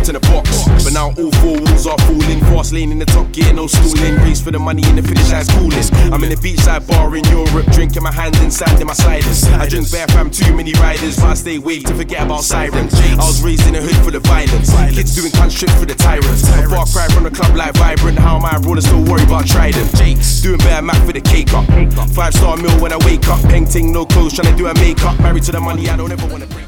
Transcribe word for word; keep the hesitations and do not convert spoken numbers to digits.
in a box. But now all four walls are falling. Fast lane in the top gear, no stooling. Race for the money in the finish line's cooling. I'm in the beachside bar in Europe, drinking my hand in sand in my sliders. I drink bare fam, too many riders, but I stay awake to forget about sirens. I was raised in the hood for the violence. Kids doing cunt shit for the tyrants. A far cry from the club like Vibrant. How am I abroad and still worry about Trident? Doing bare math for the cake up. Five star meal when I wake up. Painting, no clothes, trying to do a makeup. Married to the money, I don't ever wanna break.